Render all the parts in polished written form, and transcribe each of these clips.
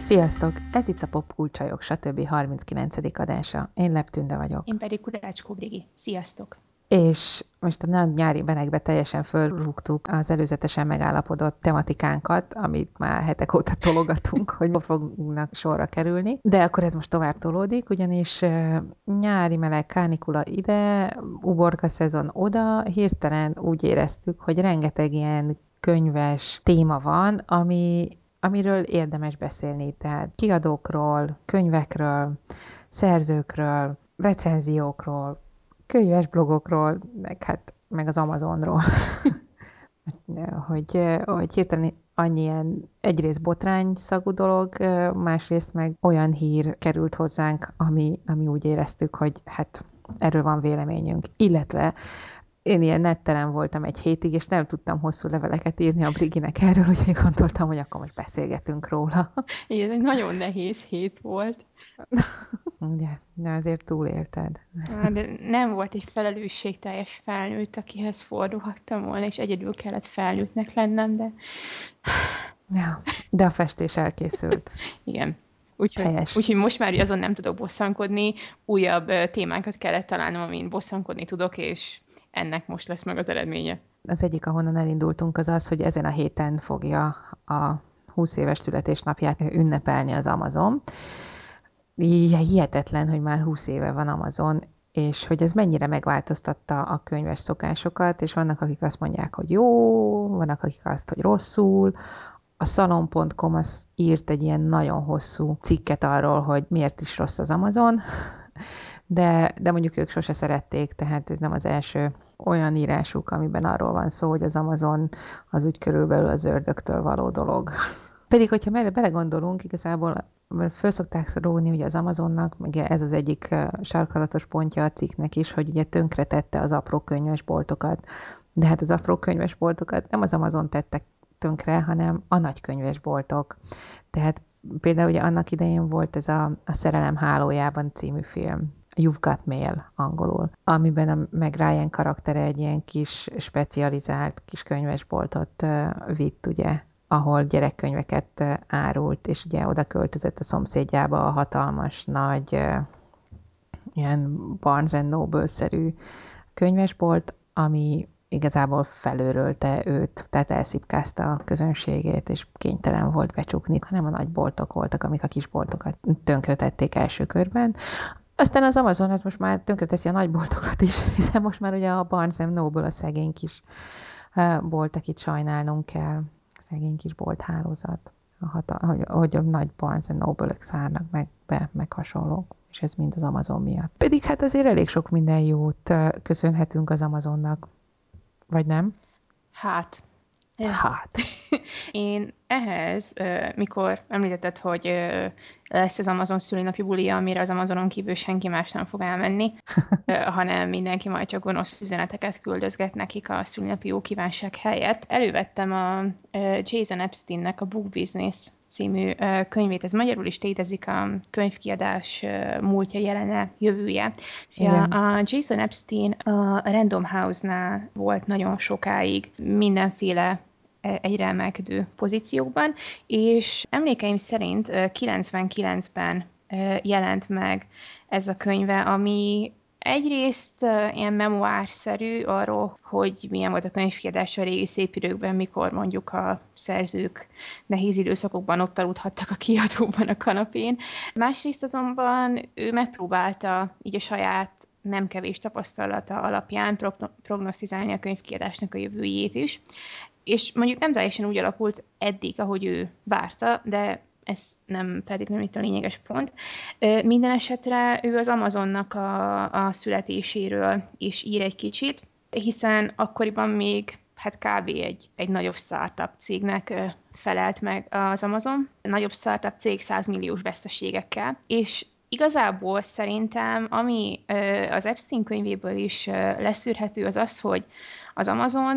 Sziasztok! Ez itt a Popkulcsajok, stb. 39. adása. Én Leptünde vagyok. Én pedig Kudácskó Brigi. Sziasztok! És most a nagy nyári benekbe teljesen fölrúgtuk az előzetesen megállapodott tematikánkat, amit már hetek óta tologatunk, hogy ma fognak sorra kerülni. De akkor ez most tovább tolódik, ugyanis nyári meleg kánikula ide, uborka szezon oda, hirtelen úgy éreztük, hogy rengeteg ilyen könyves téma van, amiről érdemes beszélni. Tehát kiadókról, könyvekről, szerzőkről, recenziókról, könyves blogokról, meg az Amazonról. hogy hirtelen annyi ilyen egyrészt botrány szagú dolog, másrészt meg olyan hír került hozzánk, ami úgy éreztük, hogy hát erről van véleményünk. Illetve én ilyen nettelen voltam egy hétig, és nem tudtam hosszú leveleket írni a Briginek erről, úgyhogy gondoltam, hogy akkor most beszélgetünk róla. Ez egy nagyon nehéz hét volt. Ugye, de azért túlélted. De nem volt egy felelősségteljes felnőtt, akihez fordulhattam volna, és egyedül kellett felnőttnek lennem, de Ja, de a festés elkészült. igen. Úgyhogy, Helyes. úgyhogy most már azon nem tudok bosszankodni, újabb témákat kellett találnom, amin bosszankodni tudok, és ennek most lesz meg az eredménye. Az egyik, ahonnan elindultunk, az az, hogy ezen a héten fogja a 20 éves születésnapját ünnepelni az Amazon. Hihetetlen, hogy már 20 éve van Amazon, és hogy ez mennyire megváltoztatta a könyves szokásokat, és vannak, akik azt mondják, hogy jó, vannak, akik azt, hogy rosszul. A szalon.com az írt egy ilyen nagyon hosszú cikket arról, hogy miért is rossz az Amazon, de mondjuk ők sose szerették, tehát ez nem az első olyan írásuk, amiben arról van szó, hogy az Amazon az úgy körülbelül az ördögtől való dolog. Pedig, hogyha belegondolunk, igazából föl szokták róni ugye az Amazonnak, meg ez az egyik sarkalatos pontja a cikknek is, hogy ugye tönkretette az apró könyvesboltokat. De hát az apró könyvesboltokat nem az Amazon tettek tönkre, hanem a nagy könyvesboltok. Tehát például ugye annak idején volt ez a Szerelem hálójában című film, You've Got Mail angolul, amiben a Meg Ryan karaktere egy ilyen kis specializált kis könyvesboltot vitt, ugye, ahol gyerekkönyveket árult, és ugye oda költözött a szomszédjába a hatalmas, nagy, ilyen Barnes and Noble-szerű könyvesbolt, ami igazából felőrölte őt, tehát elszipkázta a közönségét, és kénytelen volt becsukni, hanem a nagy boltok voltak, amik a kis boltokat tönkretették első körben. Aztán az Amazon az most már tönkreteszi a nagy boltokat is, hiszen most már ugye a Barnes Noble a szegény kis bolt, akit sajnálnunk kell, szegény kis bolthálózat, hogy a nagy Barnes Noble-ök szárnak meg be, meg hasonlók, és ez mind az Amazon miatt. Pedig hát azért elég sok minden jót köszönhetünk az Amazonnak, vagy nem? Hát, Hát. én ehhez, mikor említetted, hogy lesz az Amazon szülinapi bulia, amire az Amazonon kívül senki más nem fog elmenni, hanem mindenki majd csak gonosz üzeneteket küldözget nekik a szülinapi jó kívánság helyett. Elővettem a Jason Epsteinnek a Book Business című könyvét. Ez magyarul is létezik, a könyvkiadás múltja, jelene, jövője. És Igen. a Jason Epstein a Random House-nál volt nagyon sokáig mindenféle egyre emelkedő pozíciókban, és emlékeim szerint 99-ben jelent meg ez a könyve, ami egyrészt ilyen memoárszerű arról, hogy milyen volt a könyvkiadás a régi szép időkben, mikor mondjuk a szerzők nehéz időszakokban ott aludhattak a kiadóban a kanapén. Másrészt azonban ő megpróbálta így a saját nem kevés tapasztalata alapján prognosztizálni a könyvkiadásnak a jövőjét is. És mondjuk nem teljesen úgy alakult eddig, ahogy ő várta, de ez nem feltétlenül itt a lényeges pont. Minden esetre ő az Amazonnak a születéséről is ír egy kicsit, hiszen akkoriban még hát kb. Egy nagyobb startup cégnek felelt meg az Amazon. A nagyobb startup cég 100 milliós veszteségekkel, és igazából szerintem, ami az Epstein könyvéből is leszűrhető, az az, hogy az Amazon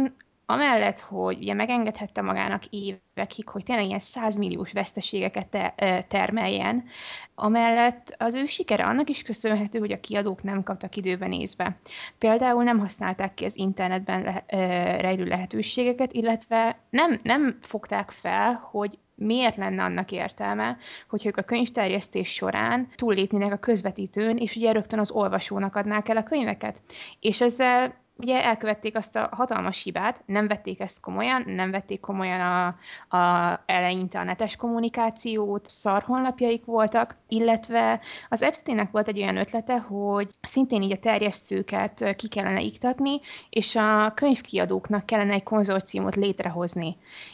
amellett, hogy ugye megengedhette magának évekig, hogy tényleg ilyen 100 milliós veszteségeket termeljen, amellett az ő sikere annak is köszönhető, hogy a kiadók nem kaptak időben észbe. Például nem használták ki az internetben rejlő lehetőségeket, illetve nem fogták fel, hogy miért lenne annak értelme, hogyha ők a könyvterjesztés során túllépnének a közvetítőn, és ugye rögtön az olvasónak adnák el a könyveket. És ezzel ugye elkövették azt a hatalmas hibát, nem vették ezt komolyan, nem vették komolyan eleinte a netes kommunikációt, szarhonlapjaik voltak, illetve az Epsteinnek volt egy olyan ötlete, hogy szintén így a terjesztőket ki kellene iktatni, és a könyvkiadóknak kellene egy konzorciumot létrehozni,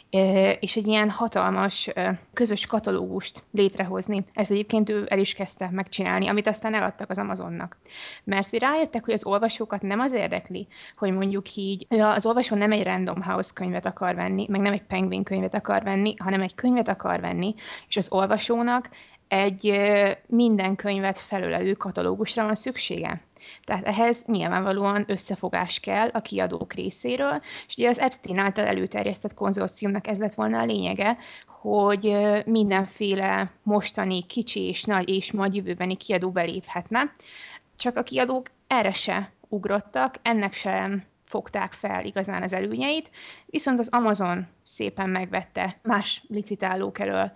és egy ilyen hatalmas közös katalógust létrehozni. Ezt egyébként ő el is kezdte megcsinálni, amit aztán eladtak az Amazonnak. Mert hogy rájöttek, hogy az olvasókat nem az érdekli, hogy mondjuk így az olvasó nem egy Random House könyvet akar venni, meg nem egy Penguin könyvet akar venni, hanem egy könyvet akar venni, és az olvasónak egy minden könyvet felölelő katalógusra van szüksége. Tehát ehhez nyilvánvalóan összefogás kell a kiadók részéről, és ugye az Epstein által előterjesztett konzorciumnak ez lett volna a lényege, hogy mindenféle mostani kicsi és nagy és majd jövőbeni kiadó beléphetne, csak a kiadók erre se ugrottak, ennek sem fogták fel igazán az előnyeit, viszont az Amazon szépen megvette más licitálók elől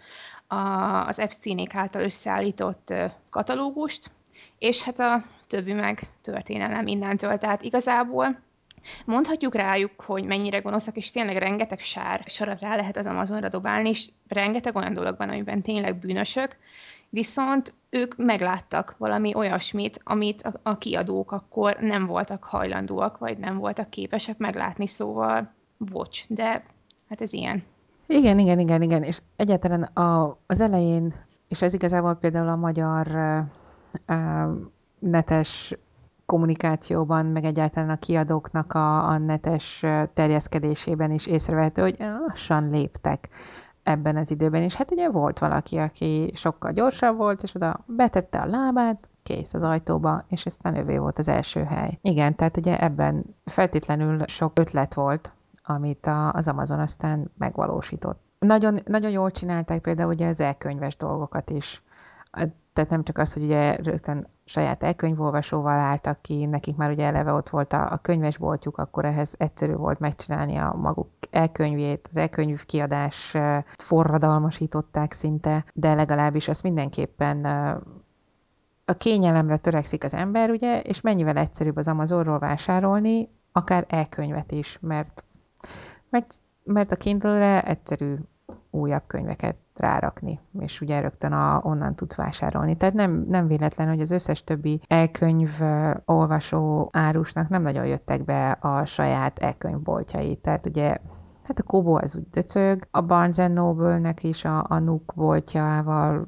az Epsteinék által összeállított katalógust, és hát a többi meg történelem innentől. Tehát igazából mondhatjuk rájuk, hogy mennyire gonoszak, és tényleg rengeteg sarat rá lehet az Amazonra dobálni, és rengeteg olyan dolog van, amiben tényleg bűnösök, viszont ők megláttak valami olyasmit, amit a kiadók akkor nem voltak hajlandóak, vagy nem voltak képesek meglátni, szóval bocs, de hát ez ilyen. Igen, igen, igen, igen, és egyáltalán az elején, és ez igazából például a magyar netes kommunikációban, meg egyáltalán a kiadóknak a netes terjeszkedésében is észrevehető, hogy lassan léptek ebben az időben. És hát ugye volt valaki, aki sokkal gyorsabb volt, és oda betette a lábát, kész az ajtóba, és aztán övé volt az első hely. Igen, tehát ugye ebben feltétlenül sok ötlet volt, amit az Amazon aztán megvalósított. Nagyon, nagyon jól csinálták például ugye az elkönyves dolgokat is. Tehát nem csak az, hogy ugye rögtön saját elkönyvolvasóval álltak ki, nekik már ugye eleve ott volt a könyvesboltjuk, akkor ehhez egyszerű volt megcsinálni a maguk elkönyvét, az elkönyv kiadás forradalmasították szinte, de legalábbis azt mindenképpen a kényelemre törekszik az ember, ugye, és mennyivel egyszerűbb az Amazonról vásárolni, akár elkönyvet is, mert a Kindle-re egyszerű újabb könyveket rárakni, és ugye rögtön onnan tudsz vásárolni. Tehát nem véletlen, hogy az összes többi elkönyv olvasó árusnak nem nagyon jöttek be a saját elkönyvboltjai. Tehát ugye hát a Kobo az úgy döcög, a Barnes Noble-nek is a Nook boltjával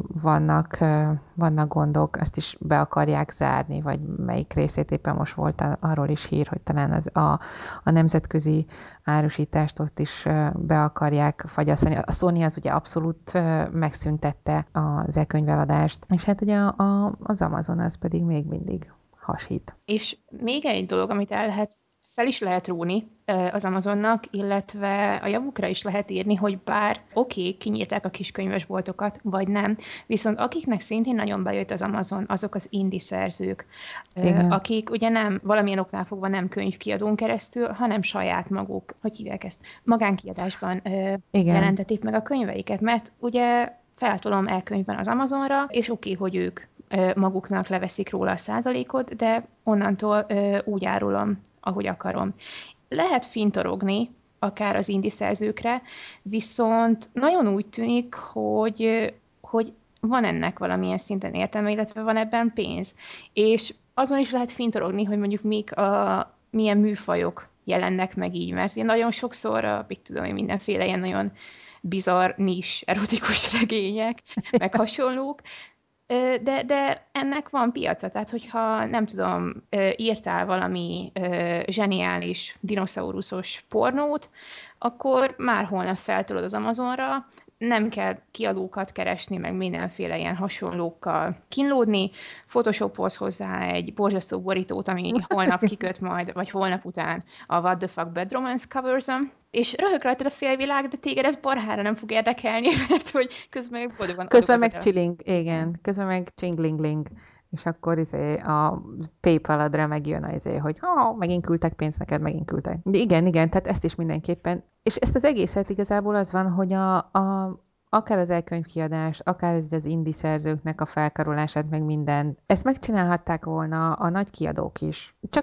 vannak gondok, azt is be akarják zárni, vagy melyik részét éppen most volt arról is hír, hogy talán a nemzetközi árusítást ott is be akarják fagyasztani. A Sony az ugye abszolút megszüntette az e-könyveladást, és hát ugye az Amazon az pedig még mindig hasít. És még egy dolog, amit fel is lehet róni az Amazonnak, illetve a javukra is lehet írni, hogy bár kinyírták a kis könyvesboltokat, vagy nem, viszont akiknek szintén nagyon bejött az Amazon, azok az indie szerzők, Igen. akik ugye nem, valamilyen oknál fogva nem könyvkiadón keresztül, hanem saját maguk, hogy hívják ezt, magánkiadásban Igen. jelentetik meg a könyveiket, mert ugye feltolom elkönyvben az Amazonra, és hogy ők maguknak leveszik róla a százalékot, de onnantól úgy árulom, ahogy akarom. Lehet fintorogni, akár az indie szerzőkre, viszont nagyon úgy tűnik, hogy van ennek valamilyen szinten értelme, illetve van ebben pénz. És azon is lehet fintorogni, hogy mondjuk milyen műfajok jelennek meg így, mert ugye nagyon sokszor, mit tudom én, mindenféle ilyen nagyon bizarr, nis, erotikus regények, meg hasonlók, de ennek van piaca, tehát hogyha nem tudom, írtál valami zseniális dinoszauruszos pornót, akkor már holnap feltolod az Amazonra, nem kell kiadókat keresni, meg mindenféle ilyen hasonlókkal kínlódni. Photoshopolsz hozzá egy borzasztó borítót, ami holnap kiköt majd, vagy holnap után a What the Fuck Bad Romance covers és röhög rajtad a félvilág, de téged ez barhára nem fog érdekelni, mert hogy közben meg boldogan Közben adogatod meg el. chilling, Igen. igen, közben meg csinglingling, és akkor a PayPal-adra megjön hogy megint küldtek pénzt neked, megint küldtek. De igen, tehát ezt is mindenképpen. És ezt az egészet igazából az van, hogy akár az elkönyvkiadás, akár az indie szerzőknek a felkarolását, meg minden, ezt megcsinálhatták volna a nagy kiadók is. Csak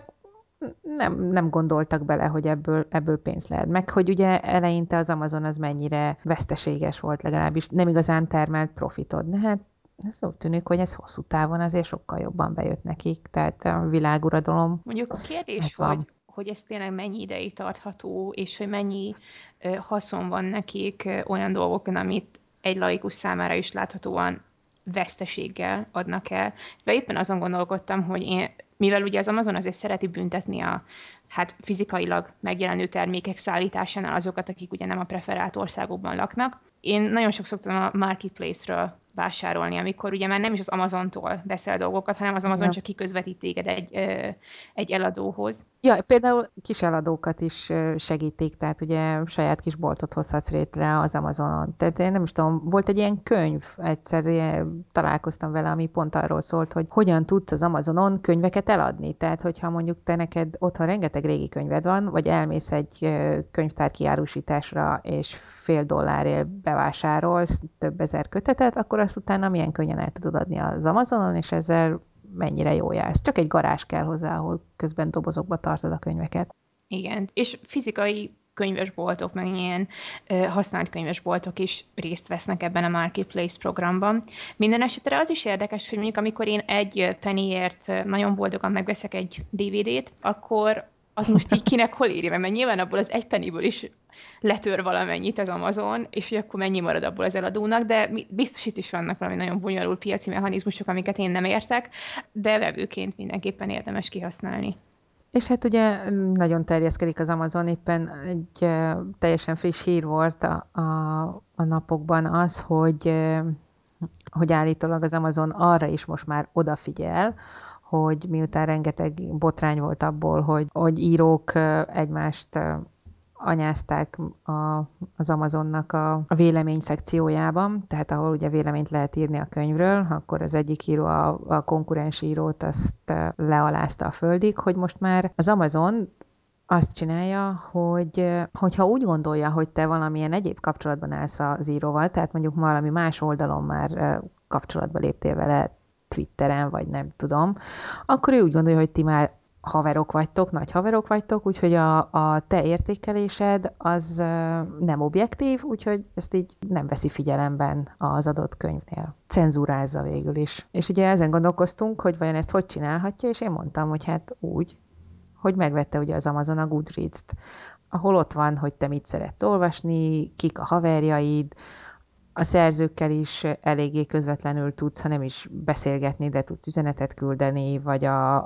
nem gondoltak bele, hogy ebből pénz lehet. Meg, hogy ugye eleinte az Amazon az mennyire veszteséges volt, legalábbis nem igazán termelt profitot. De hát ez úgy tűnik, hogy ez hosszú távon azért sokkal jobban bejött nekik, tehát a világuradalom, Mondjuk kérdés, ez van. hogy ez tényleg mennyi ideig tartható, és hogy mennyi haszon van nekik olyan dolgokon, amit egy laikus számára is láthatóan veszteséggel adnak el. De éppen azon gondolkodtam, hogy mivel ugye az Amazon azért szereti büntetni a hát fizikailag megjelenő termékek szállításánál azokat, akik ugye nem a preferált országokban laknak. Én nagyon sok szoktam a Marketplace-ről vásárolni, amikor ugye már nem is az Amazontól veszel dolgokat, hanem az Amazon Ja. csak kiközvetít téged egy eladóhoz. Ja, például kiseladókat is segítik, tehát ugye saját kis boltot hozhatsz létre az Amazonon. Tehát én nem is tudom, volt egy ilyen könyv, egyszer találkoztam vele, ami pont arról szólt, hogy hogyan tudsz az Amazonon könyveket eladni. Tehát, hogyha mondjuk te neked otthon rengeteg régi könyved van, vagy elmész egy könyvtár kiárusításra, és $0,50 bevásárolsz több ezer kötetet, akkor azt utána milyen könnyen el tudod adni az Amazonon, és ezzel mennyire jó jársz. Csak egy garázs kell hozzá, ahol közben dobozokba tartod a könyveket. Igen, és fizikai könyvesboltok, meg ilyen használt könyvesboltok is részt vesznek ebben a Marketplace programban. Minden esetre az is érdekes, hogy mondjuk amikor én egy pennyért nagyon boldogan megveszek egy DVD-t, akkor az most így kinek hol írja, mert nyilván abból az egy pennyből is letör valamennyit az Amazon, és hogy akkor mennyi marad abból az eladónak, de biztos itt is vannak valami nagyon bonyolult piaci mechanizmusok, amiket én nem értek, de vevőként mindenképpen érdemes kihasználni. És hát ugye nagyon terjeszkedik az Amazon, éppen egy teljesen friss hír volt a napokban az, hogy állítólag az Amazon arra is most már odafigyel, hogy miután rengeteg botrány volt abból, hogy írók egymást anyázták az Amazonnak a vélemény szekciójában, tehát ahol ugye véleményt lehet írni a könyvről, akkor az egyik író a konkurens írót azt lealázta a földig, hogy most már az Amazon azt csinálja, hogyha úgy gondolja, hogy te valamilyen egyéb kapcsolatban állsz az íróval, tehát mondjuk valami más oldalon már kapcsolatba léptél vele, Twitteren, vagy nem tudom, akkor ő úgy gondolja, hogy ti már haverok vagytok, nagy haverok vagytok, úgyhogy a te értékelésed az nem objektív, úgyhogy ezt így nem veszi figyelemben az adott könyvnél. Cenzúrázza végül is. És ugye ezen gondolkoztunk, hogy vajon ezt hogy csinálhatja, és én mondtam, hogy hát úgy, hogy megvette ugye az Amazon a Goodreads-t, ahol ott van, hogy te mit szeretsz olvasni, kik a haverjaid, a szerzőkkel is eléggé közvetlenül tudsz, ha nem is beszélgetni, de tudsz üzenetet küldeni, vagy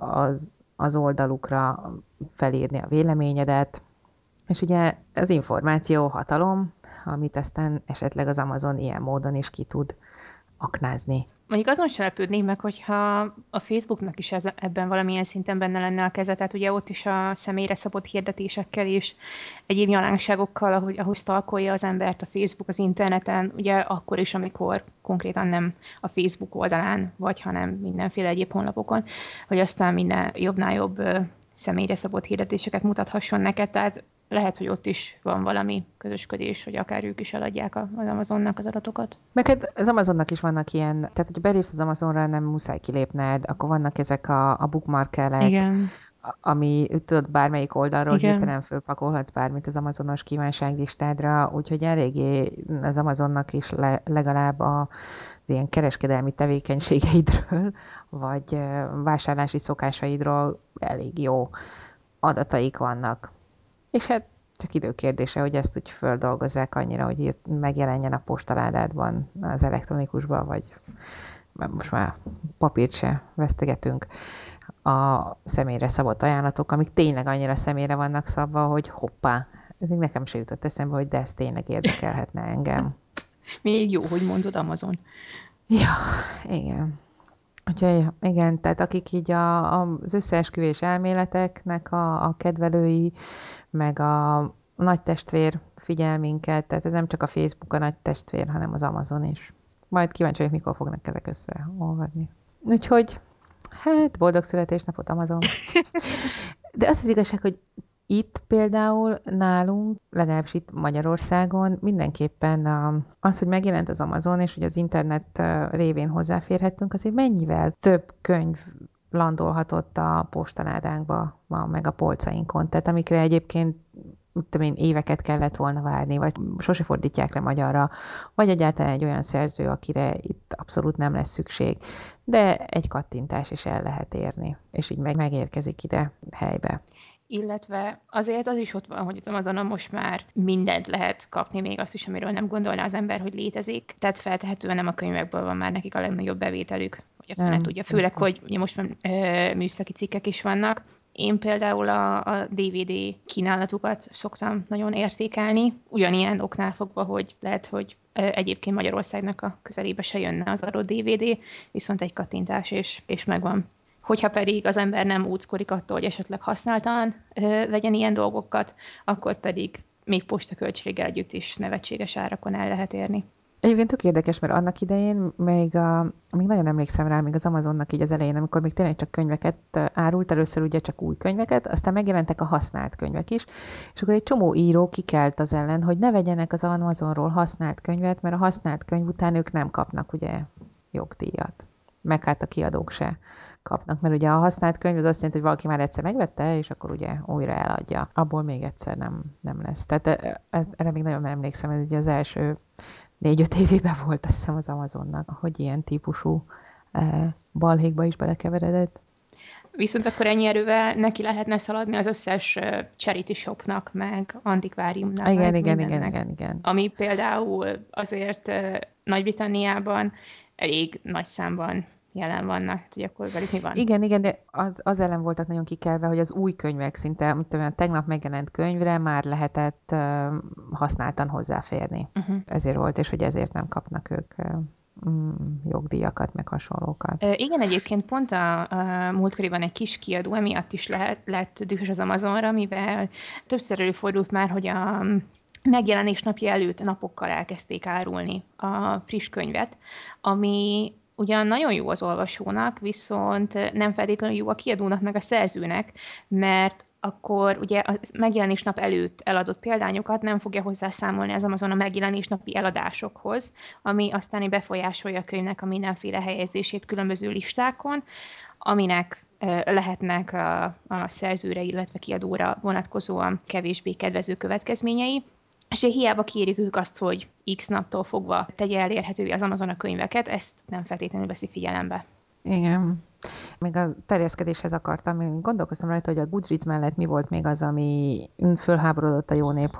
az oldalukra felírni a véleményedet. És ugye az információ hatalom, amit aztán esetleg az Amazon ilyen módon is ki tud aknázni. Mondjuk azon sem lepődnék meg, hogyha a Facebooknak is ebben valamilyen szinten benne lenne a keze, tehát ugye ott is a személyre szabott hirdetésekkel és egyéb nyalánkságokkal, ahogy stalkolja az embert a Facebook az interneten, ugye akkor is, amikor konkrétan nem a Facebook oldalán vagy, hanem mindenféle egyéb honlapokon, hogy aztán minden jobbnál jobb személyre szabott hirdetéseket mutathasson neked, tehát lehet, hogy ott is van valami közösködés, hogy akár ők is eladják az Amazonnak az adatokat. Meg hát az Amazonnak is vannak ilyen, tehát hogyha belépsz az Amazonra, nem muszáj kilépned, akkor vannak ezek a bookmarkelek, Igen, ami tudod bármelyik oldalról igen. hirtelen fölpakolhatsz bármit az Amazonos kívánságlistádra, úgyhogy eléggé az Amazonnak is legalább az ilyen kereskedelmi tevékenységeidről, vagy vásárlási szokásaidról elég jó adataik vannak. És hát csak időkérdése, hogy ezt úgy földolgozzák annyira, hogy megjelenjen a postaládádban, az elektronikusban, vagy most már papírt se vesztegetünk, a személyre szabott ajánlatok, amik tényleg annyira személyre vannak szabva, hogy hoppá, ez még nekem se jutott eszembe, hogy de ez tényleg érdekelhetne engem. Még jó, hogy mondod Amazon. Ja, igen. Úgyhogy igen, tehát akik így az összeesküvés elméleteknek a kedvelői, meg a nagy testvér figyel minket, tehát ez nem csak a Facebook a nagy testvér, hanem az Amazon is. Majd kíváncsi vagyok, mikor fognak ezek összeolvadni. Úgyhogy, hát boldog születésnapot Amazon. De az az igazság, hogy itt például nálunk, legalábbis itt Magyarországon mindenképpen az, hogy megjelent az Amazon, és hogy az internet révén hozzáférhettünk, azért mennyivel több könyv landolhatott a postaládánkba, meg a polcainkon. Tehát amikre egyébként mit tudom én, éveket kellett volna várni, vagy sose fordítják le magyarra, vagy egyáltalán egy olyan szerző, akire itt abszolút nem lesz szükség. De egy kattintás is el lehet érni, és így megérkezik ide helybe. Illetve azért az is ott van, hogy az Amazonon most már mindent lehet kapni, még azt is, amiről nem gondolná az ember, hogy létezik. Tehát feltehetően nem a könyvekből van már nekik a legnagyobb bevételük, vagy a fene Nem. tudja. Főleg, hogy ugye most már műszaki cikkek is vannak. Én például a DVD kínálatukat szoktam nagyon értékelni, ugyanilyen oknál fogva, hogy lehet, hogy egyébként Magyarországnak a közelébe se jönne az adott DVD, viszont egy kattintás és megvan. Hogyha pedig az ember nem úckodik attól, hogy esetleg használtan vegyen ilyen dolgokat, akkor pedig még postaköltséggel együtt is nevetséges árakon el lehet érni. Egyébként tök érdekes, mert annak idején még nagyon emlékszem rá, még az Amazonnak így az elején, amikor még tényleg csak könyveket árult, először ugye csak új könyveket, aztán megjelentek a használt könyvek is, és akkor egy csomó író kikelt az ellen, hogy ne vegyenek az Amazonról használt könyvet, mert a használt könyv után ők nem kapnak ugye jogdíjat. Meg hát a kiadók se kapnak, mert ugye a használt könyv az azt jelenti, hogy valaki már egyszer megvette, és akkor ugye újra eladja. Abból még egyszer nem lesz. Tehát erre még nagyon emlékszem, ez ugye az első 4-5 évében volt, azt hiszem, az Amazonnak, hogy ilyen típusú balhékba is belekeveredett. Viszont akkor ennyi erővel neki lehetne szaladni az összes charity shopnak, meg antikváriumnak, Igen, meg igen, igen, mindennek. igen, igen. Ami például azért Nagy-Britanniában elég nagy számban jelen vannak, hogy akkor velük mi van. Igen, igen, de az ellen voltak nagyon kikelve, hogy az új könyvek szinte, mint olyan tegnap megjelent könyvre már lehetett használtan hozzáférni. Uh-huh. Ezért volt, és hogy ezért nem kapnak ők jogdíjakat, meg hasonlókat. Igen, egyébként pont a múltkoriban egy kis kiadó emiatt is lett dühös az Amazonra, mivel többször előfordult már, hogy a megjelenés napja előtt napokkal elkezdték árulni a friss könyvet, ami ugyan nagyon jó az olvasónak, viszont nem feltétlenül jó a kiadónak meg a szerzőnek, mert akkor ugye a megjelenés nap előtt eladott példányokat nem fogja hozzászámolni az Amazon a megjelenés napi eladásokhoz, ami aztán befolyásolja a könyvnek a mindenféle helyezését különböző listákon, aminek lehetnek a szerzőre, illetve kiadóra vonatkozóan kevésbé kedvező következményei. És hiába kérjük ők azt, hogy X naptól fogva tegye elérhetővé az Amazon a könyveket, ezt nem feltétlenül veszi figyelembe. Igen. Még a terjeszkedéshez akartam, én gondolkoztam rajta, hogy a Goodreads mellett mi volt még az, ami fölháborodott a jó nép,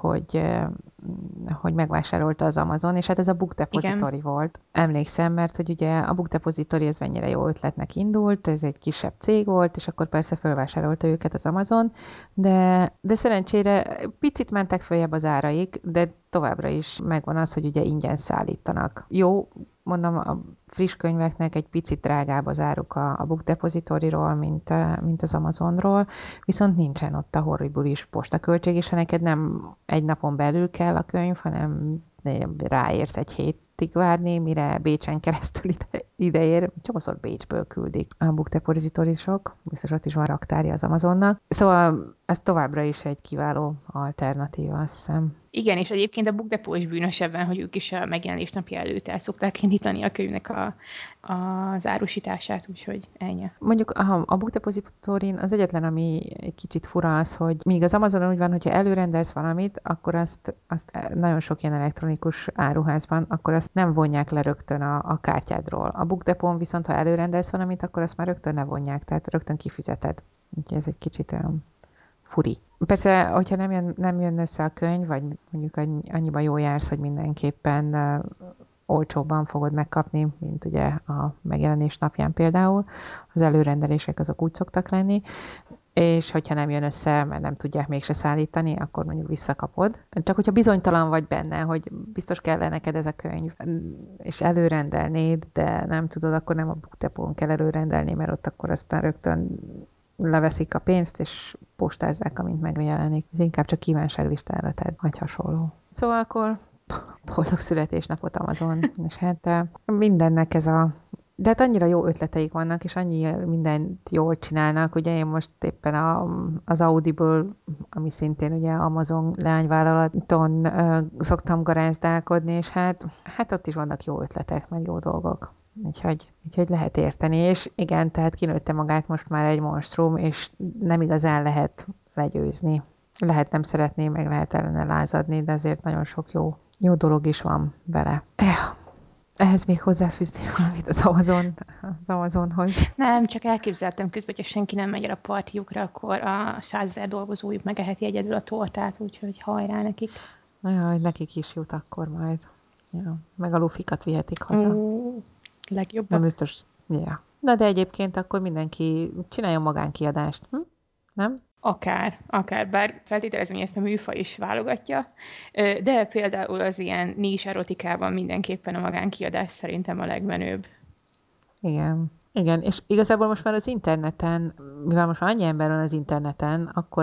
hogy megvásárolta az Amazon, és hát ez a Book Igen. Depository volt. Emlékszem, mert hogy ugye a Book Depository ez mennyire jó ötletnek indult, ez egy kisebb cég volt, és akkor persze fölvásárolta őket az Amazon, de szerencsére picit mentek följebb az áraik, de továbbra is megvan az, hogy ugye ingyen szállítanak. Jó, mondom, a friss könyveknek egy picit drágább az áruk a Book Depository-ról, mint az Amazonról, viszont nincsen ott a horribilis postaköltség, és ha neked nem egy napon belül kell a könyv, hanem ráérsz egy hétig várni, mire Bécsen keresztül ideér. Csomószor Bécsből küldik a Book Depository-sok, biztos ott is van raktárja az Amazonnak. Szóval ez továbbra is egy kiváló alternatíva, azt hiszem. Igen, és egyébként a Book Depot is bűnös ebben, hogy ők is a megjelenés napja előtt el szokták indítani a könyvnek az árusítását, úgyhogy ennyi. Mondjuk a Book Depository az egyetlen, ami egy kicsit fura az, hogy míg az Amazonon úgy van, hogyha előrendelsz valamit, akkor azt nagyon sok ilyen elektronikus áruházban, akkor azt nem vonják le rögtön a kártyádról. A Book Depot viszont, ha előrendelsz valamit, akkor azt már rögtön ne vonják, tehát rögtön kifizeted. Úgyhogy ez egy kicsit olyan furi. Persze, hogyha nem jön össze a könyv, vagy mondjuk annyiban jól jársz, hogy mindenképpen olcsóbban fogod megkapni, mint ugye a megjelenés napján például. Az előrendelések azok úgy szoktak lenni. és hogyha nem jön össze, mert nem tudják mégse szállítani, akkor mondjuk visszakapod. Csak hogyha bizonytalan vagy benne, hogy biztos kell neked ez a könyv, és előrendelnéd, de nem tudod, akkor nem a BookDepot-on kell előrendelni, mert ott akkor aztán rögtön leveszik a pénzt, és postázzák, amint megjelenik. És inkább csak kívánságlistára tedd, vagy hasonló. Szóval akkor boldog születésnapot Amazon, és hát mindennek ez a... De hát annyira jó ötleteik vannak, és annyi mindent jól csinálnak. Ugye én most éppen az Audible, ami szintén ugye Amazon leányvállalaton szoktam garázdálkodni, és hát ott is vannak jó ötletek, meg jó dolgok. Úgyhogy lehet érteni, és igen, tehát kinőtte magát most már egy monstrum, és nem igazán lehet legyőzni. Lehet nem szeretné, meg lehet ellene lázadni, de azért nagyon sok jó dolog is van vele. Ehhez még hozzáfűzni valamit az Amazonhoz. Nem, csak elképzeltem közben, hogyha senki nem megy el a partiukra, akkor a 100 000 dolgozójuk megeheti egyedül a tortát, úgyhogy hajrá nekik. Jaj, nekik is jut akkor majd. Ja, meg a lufikat vihetik haza. Nem Legjobbak. biztos. Ja. Na de egyébként akkor mindenki csináljon magánkiadást. Nem? Akár, bár feltételezem, hogy ezt a műfaj is válogatja, de például az ilyen nis erotikában mindenképpen a magánkiadás szerintem a legmenőbb. Igen. Igen, és igazából most már az interneten, mivel most már annyi ember van az interneten, akkor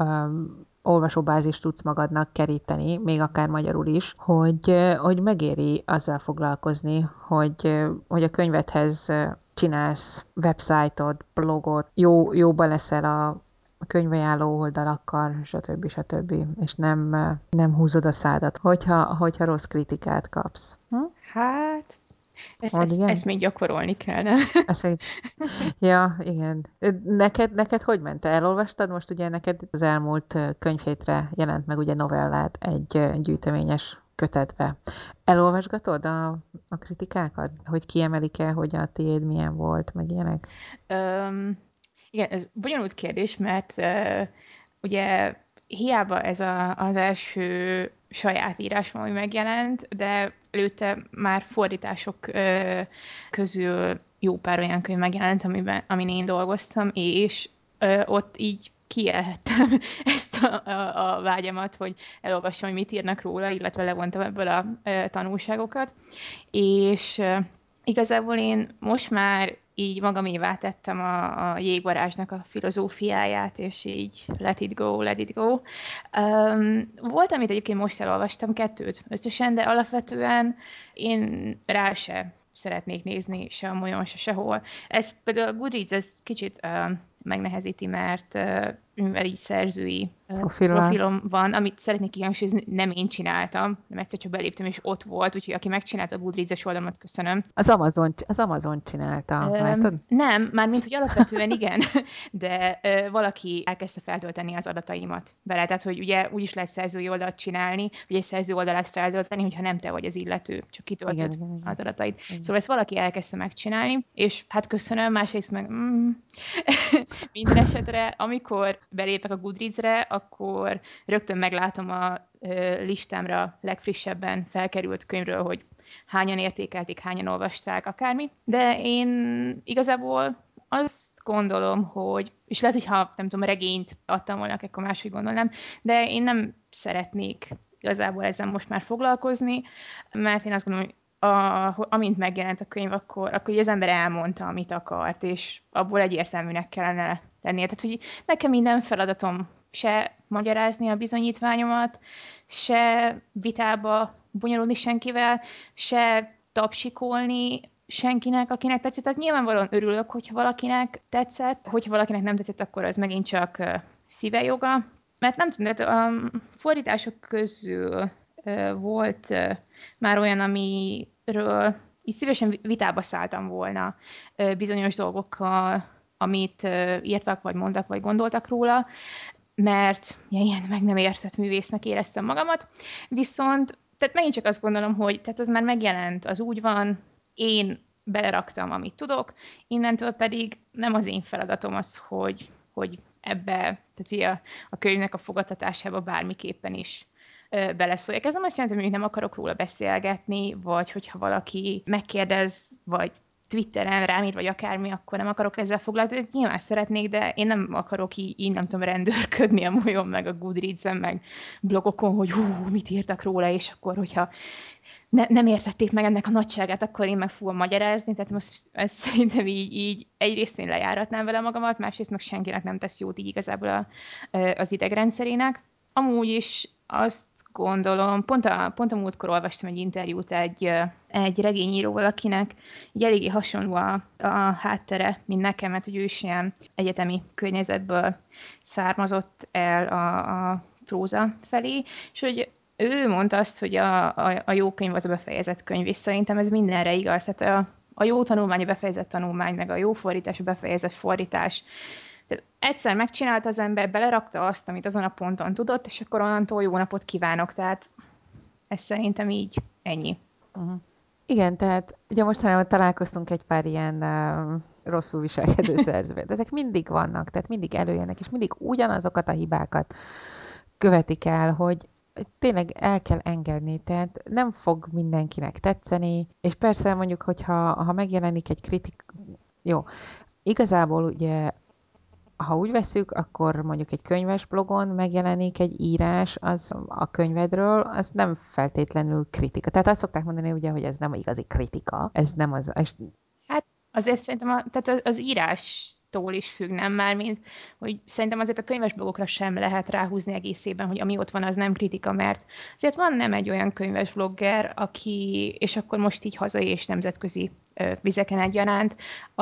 olvasóbázist tudsz magadnak keríteni, még akár magyarul is, hogy megéri azzal foglalkozni, hogy a könyvedhez csinálsz websájtot, blogot, jóba leszel a könyvajánló oldalakkal, stb. És nem húzod a szádat, hogyha rossz kritikát kapsz. Hát, ezt, Hogy ezt, igen? ezt még gyakorolni kellene. Ezt, hogy Ja, igen. Neked hogy ment? Te elolvastad? Most ugye neked az elmúlt könyvhétre jelent meg ugye novellád egy gyűjteményes kötetbe. Elolvasgatod a kritikákat? Hogy kiemelik-e, hogy a tiéd milyen volt, meg ilyenek? Öm, igen, ez bonyolult kérdés, mert ugye hiába ez az első saját írásom, ami megjelent, de előtte már fordítások közül jó pár olyan könyv megjelent, amin én dolgoztam, és ott így kielhettem ezt a vágyamat, hogy elolvassam, hogy mit írnak róla, illetve levontam ebből a tanulságokat. És igazából én most már így magamévá tettem a jégvarázsnak a filozófiáját, és így let it go. Volt, amit egyébként most elolvastam, 2 összesen, de alapvetően én rá se szeretnék nézni, se a molyon, se sehol. Ez például a Goodreads, ez kicsit megnehezíti, mert mivel így szerzői Profillal? profilom van, amit szeretnék kihangsúlyozni, nem én csináltam, nem egyszer csak beléptem, és ott volt, úgyhogy aki megcsinálta a Goodreads-es oldalamat, köszönöm. Az Amazon csinálta, látod? Nem, mármint, hogy alapvetően igen, de valaki elkezdte feltölteni az adataimat bele. Tehát, hogy ugye úgy is lehet szerzői oldalt csinálni, vagy egy szerző oldalát feltölteni, hogyha nem te vagy az illető, csak Igen, kitöltöd igen, az igen. adatait. Igen. Szóval ezt valaki elkezdte megcsinálni, és hát köszönöm, másrészt meg minden esetre, amikor belépek a Goodreads-re, akkor rögtön meglátom a listámra legfrissebben felkerült könyvről, hogy hányan értékelték, hányan olvasták, akármi. De én igazából azt gondolom, hogy, és lehet, hogy ha nem tudom, regényt adtam volna, akkor máshogy gondolnám, de én nem szeretnék igazából ezzel most már foglalkozni, mert én azt gondolom, hogy amint megjelent a könyv, akkor az ember elmondta, amit akart, és abból egyértelműnek kellene lennie. Tehát, hogy nekem minden feladatom se magyarázni a bizonyítványomat, se vitába bonyolulni senkivel, se tapsikolni senkinek, akinek tetszett. Tehát nyilvánvalóan örülök, hogyha valakinek tetszett, hogyha valakinek nem tetszett, akkor az megint csak szívejoga. Mert nem tudom, de a fordítások közül volt már olyan, amiről így szívesen vitába szálltam volna bizonyos dolgokkal, amit írtak, vagy mondtak, vagy gondoltak róla, mert ilyen meg nem értett művésznek éreztem magamat. Viszont, tehát megint csak azt gondolom, hogy tehát az már megjelent, az úgy van, én beleraktam, amit tudok, innentől pedig nem az én feladatom az, hogy ebbe, tehát ugye a könyvnek a fogadtatásába bármiképpen is beleszóljak. Ez nem azt jelenti, hogy nem akarok róla beszélgetni, vagy hogyha valaki megkérdez, vagy Twitteren rám ír, vagy akármi, akkor nem akarok ezzel foglalkozni. Nyilván szeretnék, de én nem akarok így nem tudom, rendőrködni a Molyon, meg a Goodreads-en, meg blogokon, hogy mit írtak róla, és akkor, hogyha nem értették meg ennek a nagyságát, akkor én meg fogom magyarázni, tehát most ezt szerintem így egyrészt én lejáratnám vele magamat, másrészt meg senkinek nem tesz jót így igazából az idegrendszerének. Amúgy is azt gondolom, pont a múltkor olvastam egy interjút egy regényíróval, akinek így eléggé hasonló a háttere, mint nekem, mert hogy ő is ilyen egyetemi környezetből származott el a próza felé, és hogy ő mondta azt, hogy a jó könyv az a befejezett könyv, és szerintem ez mindenre igaz. Tehát a jó tanulmány a befejezett tanulmány, meg a jó fordítás a befejezett fordítás. Tehát egyszer megcsinálta az ember, belerakta azt, amit azon a ponton tudott, és akkor onnantól jó napot kívánok. Tehát ez szerintem így ennyi. Uh-huh. Igen, tehát ugye mostanában találkoztunk egy pár ilyen rosszul viselkedő szerzővel. De ezek mindig vannak, tehát mindig előjönnek, és mindig ugyanazokat a hibákat követik el, hogy tényleg el kell engedni, tehát nem fog mindenkinek tetszeni, és persze mondjuk, hogyha megjelenik egy kritik, jó, igazából ugye ha úgy veszük, akkor mondjuk egy könyves blogon megjelenik egy írás az a könyvedről, az nem feltétlenül kritika. Tehát azt szokták mondani ugye, hogy ez nem igazi kritika, ez nem az, Hát azért szerintem tehát az írástól is függ, nem már, mint hogy szerintem azért a könyves blogokra sem lehet ráhúzni egészében, hogy ami ott van, az nem kritika, mert azért van nem egy olyan könyves blogger, aki, és akkor most így hazai és nemzetközi vizeken egyaránt,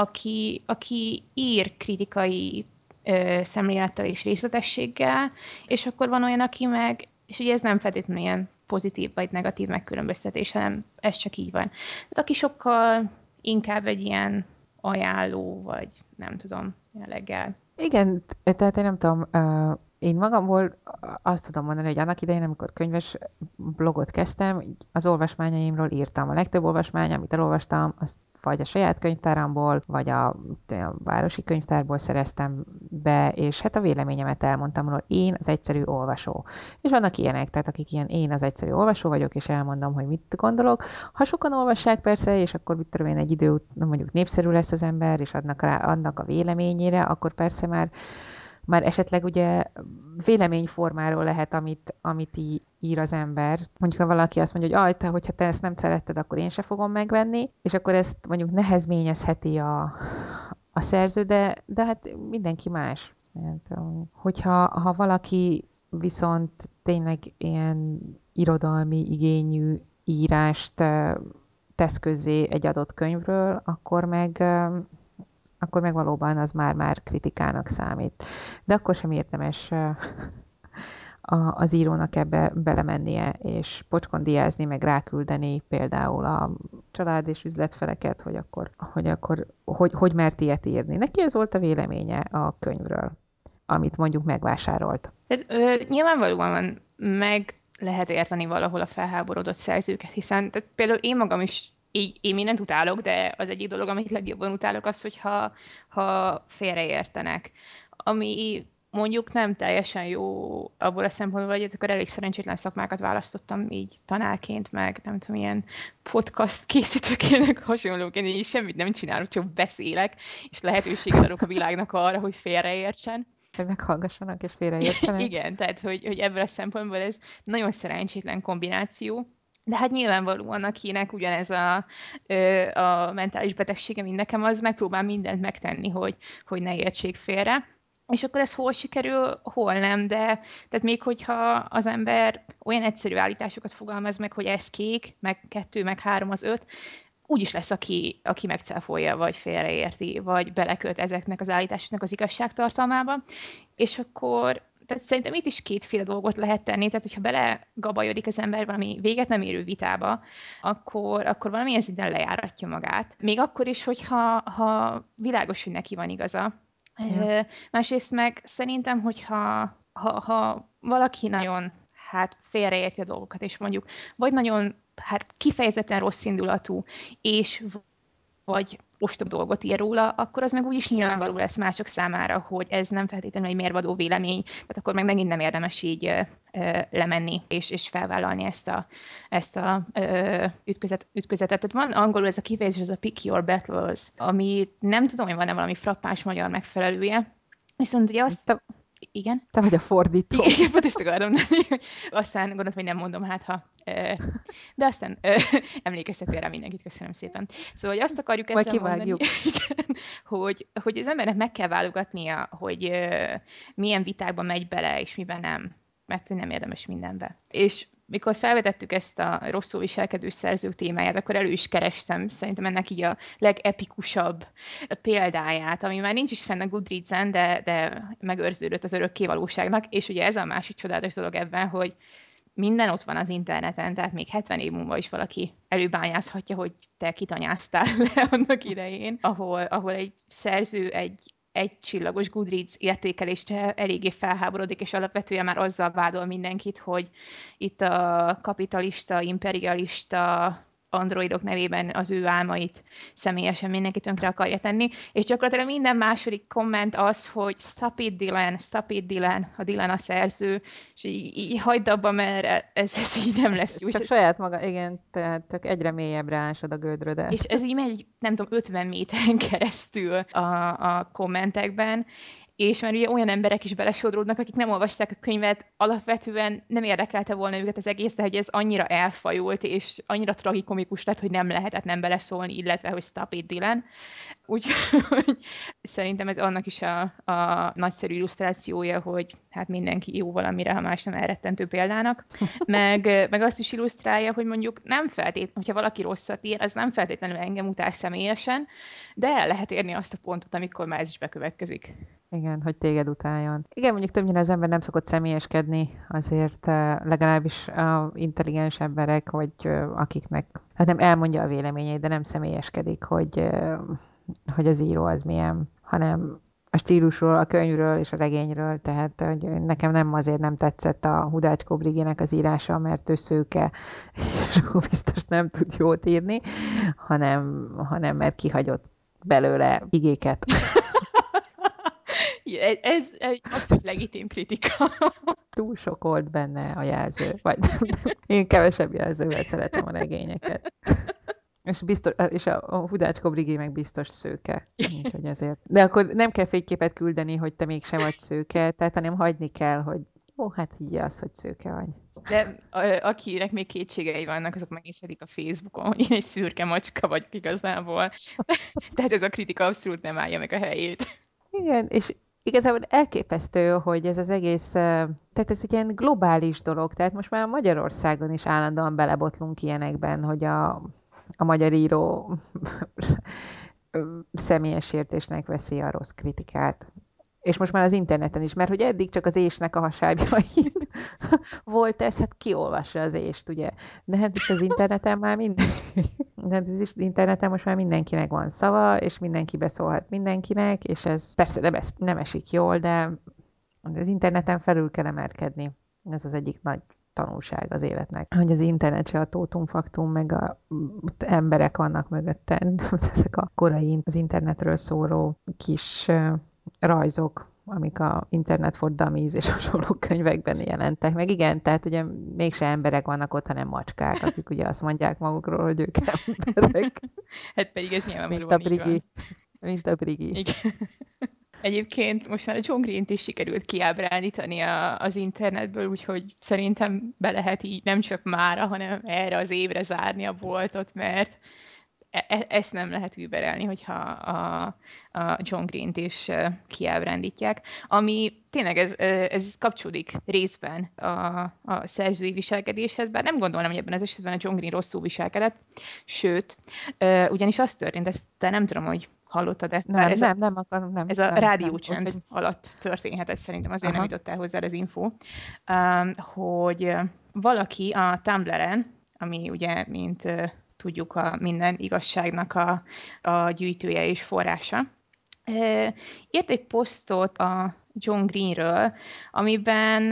aki ír kritikai szemlélettel és részletességgel, és akkor van olyan, aki meg, és ugye ez nem feltétlenül ilyen pozitív vagy negatív megkülönböztetés, hanem ez csak így van. Tehát aki sokkal inkább egy ilyen ajánló, vagy nem tudom, jelleggel. Igen, tehát én nem tudom, én magamból azt tudom mondani, hogy annak idején, amikor könyves blogot kezdtem, így az olvasmányaimról írtam. A legtöbb olvasmány, amit elolvastam, azt vagy a saját könyvtáramból, vagy a városi könyvtárból szereztem be, és hát a véleményemet elmondtam róla. Én az egyszerű olvasó. És vannak ilyenek, tehát akik ilyen, én az egyszerű olvasó vagyok, és elmondom, hogy mit gondolok. Ha sokan olvassák persze, és akkor mit tudom én, egy idő mondjuk népszerű lesz az ember, és adnak a véleményére, akkor persze már esetleg ugye véleményformáról lehet, amit ír az ember. Mondjuk, ha valaki azt mondja, hogy hogyha te ezt nem szeretted, akkor én se fogom megvenni, és akkor ezt mondjuk nehezményezheti a szerző, de hát mindenki más. Hát, hogyha valaki viszont tényleg ilyen irodalmi igényű írást tesz közzé egy adott könyvről, akkor meg valóban az már kritikának számít. De akkor sem érdemes az írónak ebbe belemennie, és pocskondiázni, meg ráküldeni például a család és üzletfeleket, hogy mert ilyet írni. Neki ez volt a véleménye a könyvről, amit mondjuk megvásárolt. Tehát nyilvánvalóan meg lehet érteni valahol a felháborodott szerzőket, hiszen tehát például én magam is én mindent utálok, de az egyik dolog, amit legjobban utálok, az, ha félreértenek. Ami mondjuk nem teljesen jó abból a szempontból, hogy akkor elég szerencsétlen szakmákat választottam így tanárként, meg nem tudom, ilyen podcast készítőkének hasonlóként, én semmit nem csinálok, csak beszélek, és lehetőséget adok a világnak arra, hogy félreértsen. Hogy meghallgassanak és félreértsenek. Igen, tehát hogy ebből a szempontból ez nagyon szerencsétlen kombináció. De hát nyilvánvalóan, akinek ugyanez a mentális betegsége, mint nekem, az megpróbál mindent megtenni, hogy ne értsék félre. És akkor ez hol sikerül, hol nem, de tehát még hogyha az ember olyan egyszerű állításokat fogalmaz meg, hogy ez kék, meg 2, meg 3 az 5, úgyis lesz, aki megcáfolja, vagy félreérti, vagy belekölt ezeknek az állításoknak az igazságtartalmába. És akkor tehát szerintem itt is kétféle dolgot lehet tenni, tehát hogyha belegabajodik az ember valami véget nem érő vitába, akkor valamilyen szinten lejáratja magát. Még akkor is, hogyha világos, hogy neki van igaza. Ja. Másrészt meg szerintem, ha valaki nagyon félreérti a dolgokat, és mondjuk vagy nagyon kifejezetten rossz indulatú, és vagy ostob dolgot ír róla, akkor az meg úgyis nyilvánvaló lesz mások számára, hogy ez nem feltétlenül egy mérvadó vélemény, tehát akkor meg megint nem érdemes így lemenni és felvállalni ezt a ütközetet. Tehát van angolul ez a kifejezés, ez a pick your battles, ami nem tudom, hogy van-e valami frappáns magyar megfelelője, viszont ugye azt, Te, igen? te vagy a fordító. Igen, pont ezt akarom mondani, hogy aztán gondoltam, hogy nem mondom, hát ha. De aztán emlékeztetél rá mindenkit, köszönöm szépen. Szóval, hogy azt akarjuk Majd ezzel mondani, kivágjuk. igen, hogy az embernek meg kell válogatnia, hogy milyen vitákba megy bele, és miben nem. Mert nem érdemes mindenbe. És mikor felvetettük ezt a rosszul viselkedő szerzők témáját, akkor elő is kerestem szerintem ennek így a legepikusabb példáját, ami már nincs is fenn a Goodreads-en, de megőrződött az örökké valóságnak, és ugye ez a másik csodálatos dolog ebben, hogy minden ott van az interneten, tehát még 70 év múlva is valaki előbányázhatja, hogy te kitanyáztál le annak idején, ahol egy szerző egy csillagos Goodreads értékelésre eléggé felháborodik, és alapvetően már azzal vádol mindenkit, hogy itt a kapitalista, imperialista androidok nevében az ő álmait személyesen mindenki tönkre akarja tenni, és gyakorlatilag minden második komment az, hogy stop it Dylan, a Dylan a szerző, és így hagyd abba, mert ez így nem lesz jó. Csak saját maga, igen, tehát csak egyre mélyebbre ásod a És gödrödet. ez így megy, nem tudom, 50 méteren keresztül a kommentekben, és már ugye olyan emberek is belesodródnak, akik nem olvasták a könyvet, alapvetően nem érdekelte volna őket az egész, de hogy ez annyira elfajult, és annyira tragikomikus lett, hogy nem lehetett nem beleszólni, illetve, hogy stop it, Dylan. Úgyhogy szerintem ez annak is a nagyszerű illusztrációja, hogy hát mindenki jó valamire, ha más nem elrettentő példának. Meg azt is illusztrálja, hogy mondjuk nem feltétlenül, hogyha valaki rosszat ír, az nem feltétlenül engem utál személyesen, de el lehet érni azt a pontot, amikor már ez is bekövetkezik. Igen, hogy téged utáljon. Igen, mondjuk többnyire az ember nem szokott személyeskedni, azért legalábbis intelligens emberek, vagy akiknek, hát nem elmondja a véleményét, de nem személyeskedik, hogy az író az milyen, hanem a stílusról, a könyvről és a regényről, tehát hogy nekem nem azért nem tetszett a Hudácskó Briginek az írása, mert ő szőke, és akkor biztos nem tud jót írni, hanem mert kihagyott belőle igéket. Ez egy abszolút legitim kritika. Túl sok volt benne a jelző, vagy nem. Én kevesebb jelzővel szeretem a regényeket. És a Hudácskó Brigi meg biztos szőke. Úgyhogy ezért. De akkor nem kell fényképet küldeni, hogy te mégse vagy szőke, tehát hanem hagyni kell, hogy jó, hát így az, hogy szőke vagy. De akinek még kétségei vannak, azok megnézhetik a Facebookon, hogy én egy szürke macska vagyok igazából. Tehát ez a kritika abszolút nem állja meg a helyét. Igen, és igazából elképesztő, hogy ez az egész, tehát ez egy ilyen globális dolog, tehát most már Magyarországon is állandóan belebotlunk ilyenekben, hogy a magyar író személyes értésnek veszi a rossz kritikát. És most már az interneten is, mert hogy eddig csak az ésnek a hasábjain volt ez, hát ki olvassa az ést, ugye? De hát is az interneten már mindenki, de hát az interneten most már mindenkinek van szava, és mindenki beszólhat mindenkinek, és ez persze nem esik jól, de az interneten felül kell emelkedni. Ez az egyik nagy tanulság az életnek. Hogy az internet se a tótumfaktum, meg ott emberek vannak mögötte. Ezek a korai az internetről szóló kis rajzok, amik a Internet for Dummies és hasonló könyvekben jelentek. Meg igen, tehát ugye mégse emberek vannak ott, hanem macskák, akik ugye azt mondják magukról, hogy ők emberek. Hát pedig ez Mint a nyilvánvalóan így Brigi. van. Mint a Brigi. Igen. Egyébként most már a John Green-t is sikerült kiábrándítani az internetből, úgyhogy szerintem be lehet így nem csak mára, hanem erre az évre zárni a boltot, mert ezt nem lehet überelni, hogyha a John Green-t is kiábrándítják. Ami tényleg ez kapcsolódik részben a szerzői viselkedéshez, bár nem gondolom, hogy ebben az esetben a John Green rosszul viselkedett, sőt, ugyanis az történt, ezt te nem tudom, hogy hallottad-e, bár Nem akarom, ez a nem. rádiócsend Úgyhogy, alatt történhetett, szerintem azért nem aha. jutott el hozzá az info, hogy valaki a Tumblr-en, ami ugye, mint tudjuk, a minden igazságnak a gyűjtője és forrása, írt egy posztot a John Greenről, amiben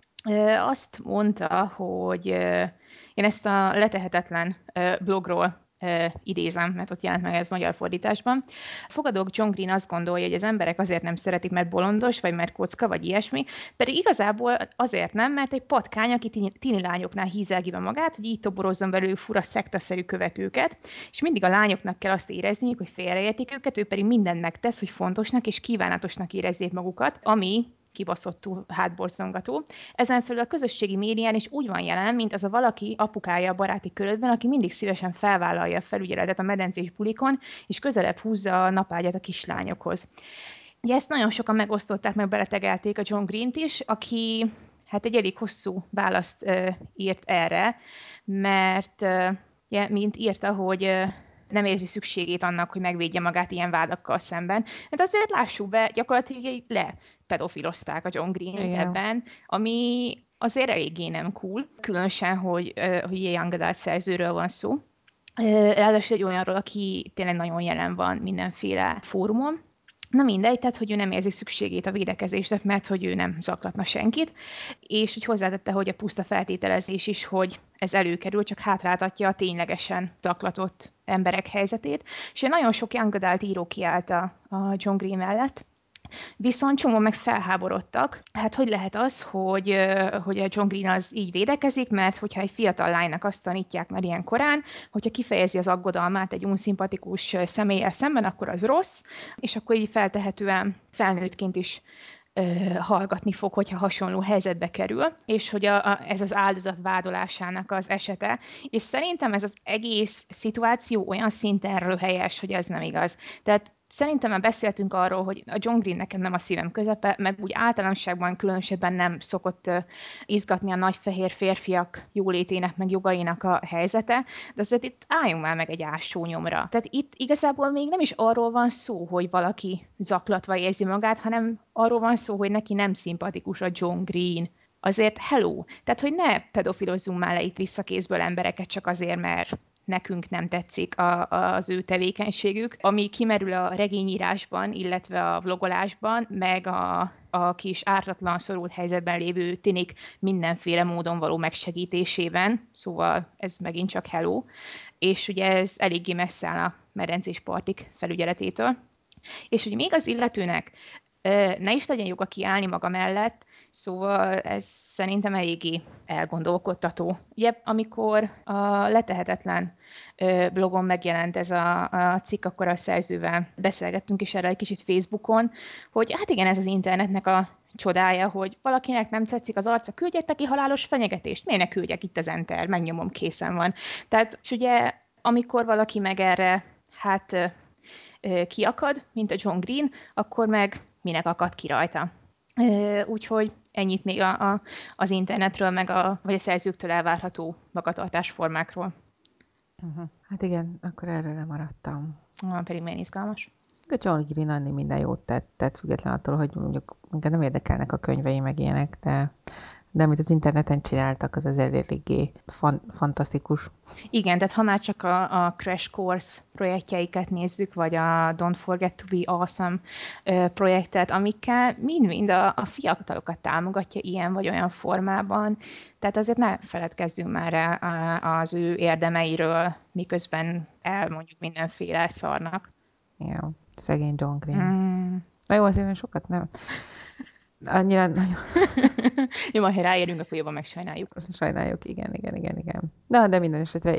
azt mondta, hogy én ezt a letehetetlen blogról idézem, mert ott jelent meg ez magyar fordításban. A fogadók John Green azt gondolja, hogy az emberek azért nem szeretik, mert bolondos, vagy mert kocka, vagy ilyesmi, pedig igazából azért nem, mert egy patkány, aki tini lányoknál hízelgi be magát, hogy így toborozzon belőlük fura szektaszerű követőket, és mindig a lányoknak kell azt érezniük, hogy félreértik őket, ő pedig mindent megtesz, hogy fontosnak és kívánatosnak érezzék magukat, ami kibaszottul hátborzongató. Ezen felül a közösségi médián is úgy van jelen, mint az a valaki apukája a baráti körödben, aki mindig szívesen felvállalja a felügyeletet a medencés bulikon, és közelebb húzza a napágyat a kislányokhoz. Ugye ezt nagyon sokan megosztották, meg beletegelték a John Greent is, aki hát egy elég hosszú választ írt erre, mert mint írta, hogy nem érzi szükségét annak, hogy megvédje magát ilyen vádakkal szemben. Hát azért lássuk be, gyakorlatilag pedofilozták a John Greent Igen. ebben, ami azért eléggé nem cool, különösen, hogy young adult szerzőről van szó. Ráadásul egy olyanról, aki tényleg nagyon jelen van mindenféle fórumon. Na mindegy, tehát, hogy ő nem érzi szükségét a védekezésre, mert hogy ő nem zaklatna senkit, és hogy hozzátette, hogy a puszta feltételezés is, hogy ez előkerül, csak hátráltatja a ténylegesen zaklatott emberek helyzetét, és nagyon sok young adult író kiállt a John Green mellett, viszont csomó meg felháborodtak. Hát hogy lehet az, hogy a John Green az így védekezik, mert hogyha egy fiatal lánynak azt tanítják már ilyen korán, hogyha kifejezi az aggodalmát egy unszimpatikus személlyel szemben, akkor az rossz, és akkor így feltehetően felnőttként is hallgatni fog, hogyha hasonló helyzetbe kerül, és hogy ez az áldozat vádolásának az esete. És szerintem ez az egész szituáció olyan szinten röhelyes, hogy ez nem igaz. Tehát szerintem már beszéltünk arról, hogy a John Green nekem nem a szívem közepe, meg úgy általánosságban különösebben nem szokott izgatni a nagy fehér férfiak jólétének, meg jogainak a helyzete, de azért itt álljunk már meg egy ásónyomra. Tehát itt igazából még nem is arról van szó, hogy valaki zaklatva érzi magát, hanem arról van szó, hogy neki nem szimpatikus a John Green. Azért hello. Tehát, hogy ne pedofilozzunk már le itt visszakézből embereket csak azért, mert nekünk nem tetszik az ő tevékenységük, ami kimerül a regényírásban, illetve a vlogolásban, meg a kis ártatlan, szorult helyzetben lévő tinik mindenféle módon való megsegítésében, szóval ez megint csak hello, és ugye ez eléggé messze áll a medencés partik felügyeletétől. És hogy még az illetőnek ne is legyen joga kiállni maga mellett, szóval ez szerintem eléggé elgondolkodtató. Ugye, amikor a letehetetlen blogon megjelent ez a cikk, akkor a szerzővel beszélgettünk is erre egy kicsit Facebookon, hogy hát igen, ez az internetnek a csodája, hogy valakinek nem tetszik az arca, küldjek neki halálos fenyegetést. Miért ne küldjek itt az enter, megnyomom, készen van. Tehát, és ugye, amikor valaki meg erre, hát kiakad, mint a John Green, akkor meg minek akad ki rajta. Úgyhogy ennyit még az internetről, meg vagy a szerzőktől elvárható magatartásformákról. Hát igen, akkor erről nem maradtam. Pedig milyen izgalmas. A John Green annyi minden jót tett, független attól, hogy mondjuk engem nem érdekelnek a könyvei, meg ilyenek, de amit az interneten csináltak, az eléggé fantasztikus. Igen, tehát ha már csak a Crash Course projektjeiket nézzük, vagy a Don't Forget to Be Awesome projektet, amikkel mind-mind a fiatalokat támogatja ilyen vagy olyan formában, tehát azért ne feledkezzünk már el az ő érdemeiről, miközben elmondjuk mindenféle szarnak. Ja, szegény John Green. Mm. Na jó, azért sokat nem. Annyira nagyon Jó, ha ráérünk, akkor jobban megsajnáljuk. sajnáljuk, igen. Na, de minden esetre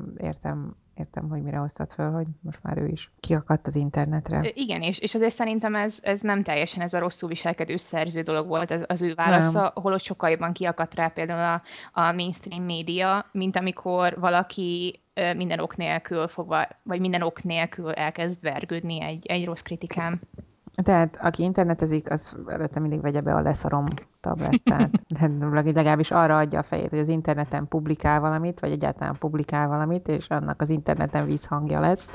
értem, hogy mire hoztad föl, hogy most már ő is kiakadt az internetre. Igen, és azért szerintem ez nem teljesen ez a rosszul viselkedő szerző dolog volt az ő Nem. válasza, holott sokkal jobban kiakadt rá például a mainstream média, mint amikor valaki minden ok nélkül fogva, vagy minden ok nélkül elkezd vergődni egy rossz kritikán. Tehát, aki internetezik, az előtte mindig vegye be a leszarom tablettát. Legalábbis arra adja a fejét, hogy az interneten publikál valamit, vagy egyáltalán publikál valamit, és annak az interneten vízhangja lesz.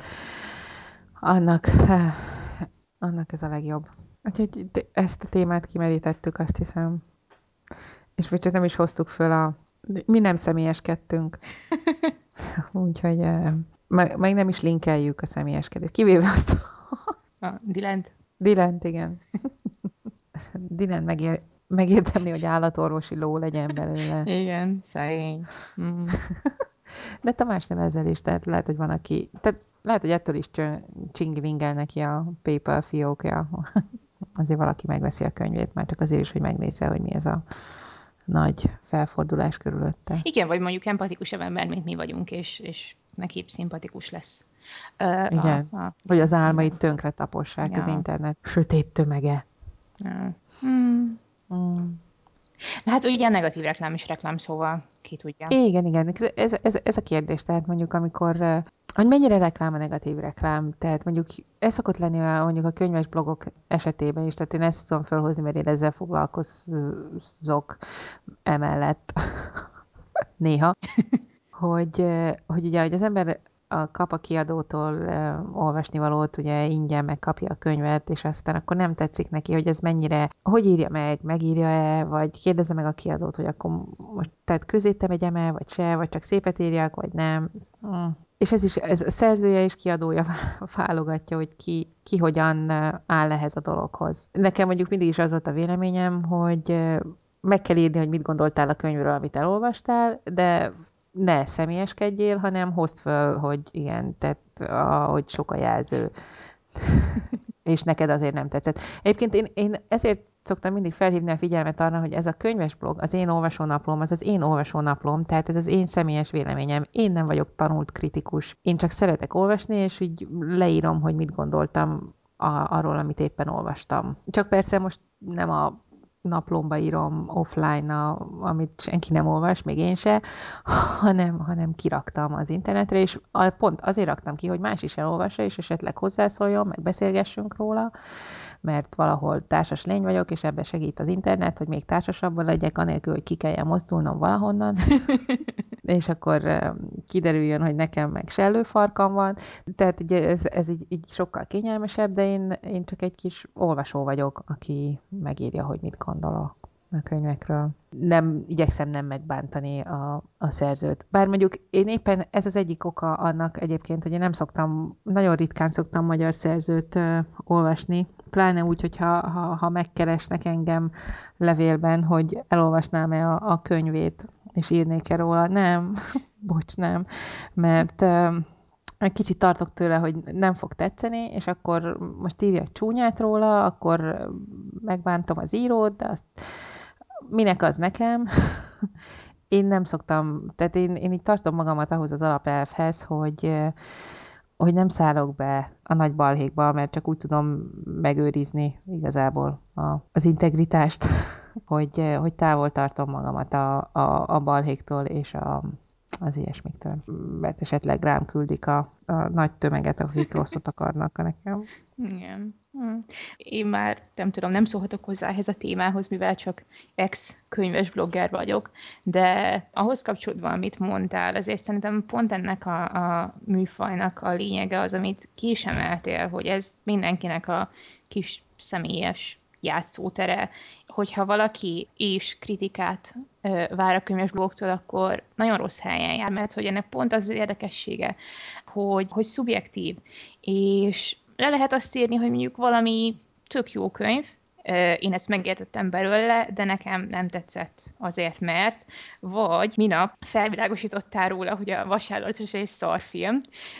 Annak ez a legjobb. Úgyhogy ezt a témát kimerítettük, azt hiszem. És még csak nem is hoztuk föl mi nem személyeskedtünk. Úgyhogy meg nem is linkeljük a személyeskedést. Kivéve azt A Dilent. Dilent, igen. Dylan megérdemli, hogy állatorvosi ló legyen belőle. Igen, szegény. Mm. De Tamás nem ezzel is, tehát lehet, hogy van, aki... Tehát lehet, hogy ettől is csingilingel neki a PayPal fiókja. Azért valaki megveszi a könyvét, már csak azért is, hogy megnézze, hogy mi ez a nagy felfordulás körülötte. Igen, vagy mondjuk empatikusabb ember, mint mi vagyunk, és neki szimpatikus lesz Igen. a Hogy az könyve. álmait tönkre tapossák az Ja. internet sötét tömege. Ja. Hmm. Mm. Hát ugye a negatív reklám is reklám, szóval ki tudja. Igen, igen. Ez a kérdés, tehát mondjuk amikor, hogy mennyire reklám a negatív reklám, tehát mondjuk ez szokott lenni mondjuk a könyves blogok esetében is, tehát én ezt tudom felhozni, mert én ezzel foglalkozok emellett néha, hogy ugye, hogy az ember kap a kiadótól olvasni valót, ugye ingyen megkapja a könyvet, és aztán akkor nem tetszik neki, hogy ez mennyire, hogy írja meg, megírja-e, vagy kérdezze meg a kiadót, hogy akkor most tehát közé tegyem-e, vagy se, vagy csak szépet írjak, vagy nem. Mm. És ez a szerzője és kiadója válogatja, hogy ki hogyan áll ehhez a dologhoz. Nekem mondjuk mindig is az volt a véleményem, hogy meg kell írni, hogy mit gondoltál a könyvről, amit elolvastál, de ne személyeskedjél, hanem hozd föl, hogy igen, tehát hogy sok a jelző, és neked azért nem tetszett. Egyébként én ezért szoktam mindig felhívni a figyelmet arra, hogy ez a könyves blog, az én olvasónaplóm, az én olvasónaplóm, tehát ez az én személyes véleményem. Én nem vagyok tanult kritikus. Én csak szeretek olvasni, és így leírom, hogy mit gondoltam arról, amit éppen olvastam. Csak persze most nem a naplomba írom offline, amit senki nem olvas, még én se, hanem kiraktam az internetre, és pont azért raktam ki, hogy más is elolvassa, és esetleg hozzászóljon, meg beszélgessünk róla, mert valahol társas lény vagyok, és ebbe segít az internet, hogy még társasabban legyek, anélkül, hogy ki kelljen mozdulnom valahonnan, és akkor kiderüljön, hogy nekem meg sellőfarkam van. Tehát ugye ez így sokkal kényelmesebb, de én csak egy kis olvasó vagyok, aki megírja, hogy mit gondolok a könyvekről. Nem, igyekszem nem megbántani a szerzőt. Bár mondjuk én éppen ez az egyik oka annak egyébként, hogy én nem szoktam, nagyon ritkán szoktam magyar szerzőt olvasni, pláne úgy, hogyha ha megkeresnek engem levélben, hogy elolvasnám-e a könyvét, és írnék-e róla. Nem, bocs, nem, mert egy kicsit tartok tőle, hogy nem fog tetszeni, és akkor most írjak csúnyát róla, akkor megbántom az írót, de azt minek az nekem? Én nem szoktam, tehát én így tartom magamat ahhoz az alapelvhez, hogy nem szállok be a nagy balhékba, mert csak úgy tudom megőrizni igazából az integritást, hogy távol tartom magamat a balhéktól és az ilyesmiktől. Mert esetleg rám küldik a nagy tömeget, akik rosszat akarnak nekem. Igen. Én már nem tudom, nem szólhatok hozzá ehhez a témához, mivel csak ex-könyves blogger vagyok, de ahhoz kapcsolódva, amit mondtál, azért szerintem pont ennek a műfajnak a lényege az, amit ki is emeltél, hogy ez mindenkinek a kis személyes játszótere, hogyha valaki is kritikát vár a könyves blogtól, akkor nagyon rossz helyen jár, mert hogy ennek pont az érdekessége, hogy szubjektív, és le lehet azt írni, hogy mondjuk valami tök jó könyv, én ezt megértettem belőle, de nekem nem tetszett azért, mert vagy minap felvilágosítottál róla, hogy a Vasállatos egy szarfilm,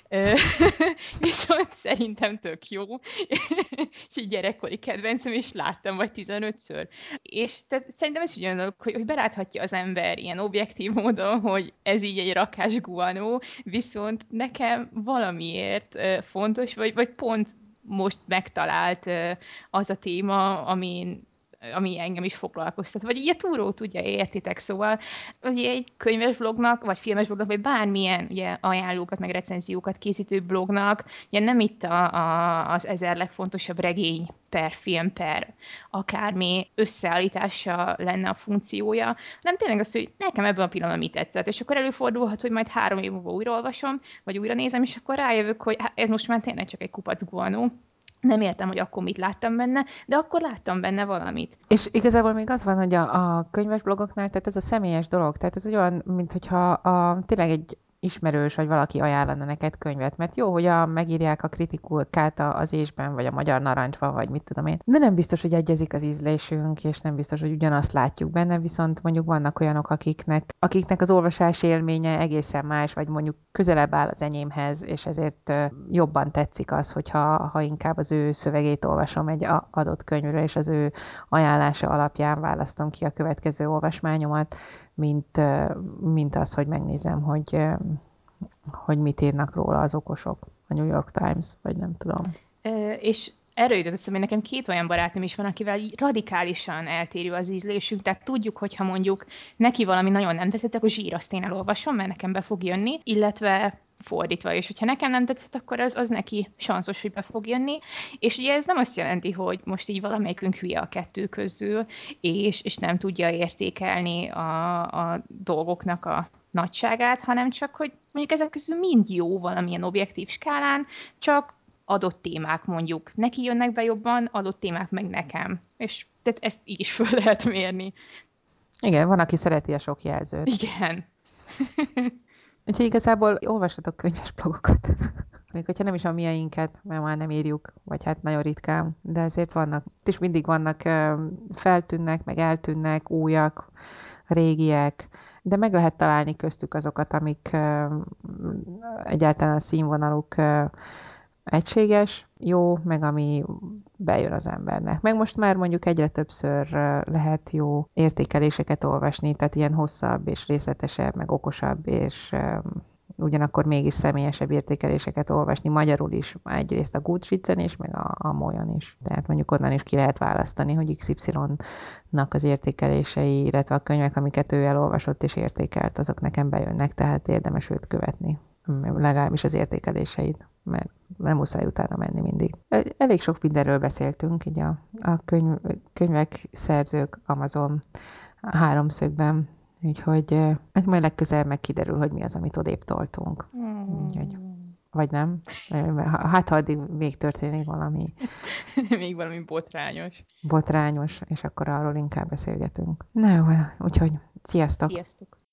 viszont szerintem tök jó, és így gyerekkori kedvencem, és láttam vagy 15-ször. És tehát szerintem ez ugyanolyan, hogy beláthatja az ember ilyen objektív módon, hogy ez így egy rakás guanó, viszont nekem valamiért fontos, vagy pont most megtalált az a téma, ami engem is foglalkoztat. Vagy így a túrót, ugye értitek, szóval ugye egy könyves blognak, vagy filmes blognak, vagy bármilyen ugye, ajánlókat, meg recenziókat készítő blognak, ugye nem itt az 1000 legfontosabb regény per film per akármi összeállítása lenne a funkciója, hanem tényleg az, hogy nekem ebben a pillanatban mi tetszett, és akkor előfordulhat, hogy majd 3 év múlva újraolvasom, vagy újra nézem, és akkor rájövök, hogy hát ez most már tényleg csak egy kupac guanó. Nem értem, hogy akkor mit láttam benne, de akkor láttam benne valamit. És igazából még az van, hogy a könyves blogoknál, tehát ez a személyes dolog, tehát ez olyan, mint hogyha tényleg egy ismerős, vagy valaki ajánlana neked könyvet, mert jó, hogy megírják a kritikát az ésben, vagy a Magyar Narancsban, vagy mit tudom én, de nem biztos, hogy egyezik az ízlésünk, és nem biztos, hogy ugyanazt látjuk benne, viszont mondjuk vannak olyanok, akiknek az olvasás élménye egészen más, vagy mondjuk közelebb áll az enyémhez, és ezért jobban tetszik az, hogyha inkább az ő szövegét olvasom egy adott könyvről, és az ő ajánlása alapján választom ki a következő olvasmányomat, mint az, hogy megnézem, hogy mit írnak róla az okosok, a New York Times, vagy nem tudom. És erről jutott eszembe, nekem két olyan barátom is van, akivel radikálisan eltérő az ízlésünk, tehát tudjuk, hogyha mondjuk neki valami nagyon nem tetszett, akkor zsír, azt én elolvasom, mert nekem be fog jönni, illetve fordítva, és hogyha nekem nem tetszett, akkor az neki sanszos, hogy be fog jönni, és ugye ez nem azt jelenti, hogy most így valamelyikünk hülye a kettő közül, és nem tudja értékelni a dolgoknak a nagyságát, hanem csak, hogy mondjuk ezek közül mind jó valamilyen objektív skálán, csak adott témák mondjuk neki jönnek be jobban, adott témák meg nekem. És tehát ezt így is föl lehet mérni. Igen, van, aki szereti a sok jelzőt. Igen. Úgyhogy igazából olvassatok könyves blogokat. Még hogyha nem is a mieinket, mert már nem írjuk, vagy hát nagyon ritkán, de ezért vannak, és mindig vannak, feltűnnek, meg eltűnnek, újak, régiek, de meg lehet találni köztük azokat, amik egyáltalán a színvonaluk egységes, jó, meg ami bejön az embernek. Meg most már mondjuk egyre többször lehet jó értékeléseket olvasni, tehát ilyen hosszabb és részletesebb, meg okosabb, és ugyanakkor mégis személyesebb értékeléseket olvasni magyarul is, egyrészt a Goodreads-en is, meg a Molyon is. Tehát mondjuk onnan is ki lehet választani, hogy XY-nak az értékelései, illetve a könyvek, amiket ő elolvasott és értékelt, azok nekem bejönnek, tehát érdemes őt követni. Legalábbis az értékeléseit, mert nem muszáj utána menni mindig. Elég sok mindenről beszéltünk, így a könyvek, szerzők, Amazon háromszögben, úgyhogy hát majd legközelebb meg kiderül, hogy mi az, amit odébb toltunk. Úgyhogy, vagy nem. Hát, ha addig még történik valami Még valami botrányos. botrányos, és akkor arról inkább beszélgetünk. Na jó, úgyhogy sziasztok! Sziasztok!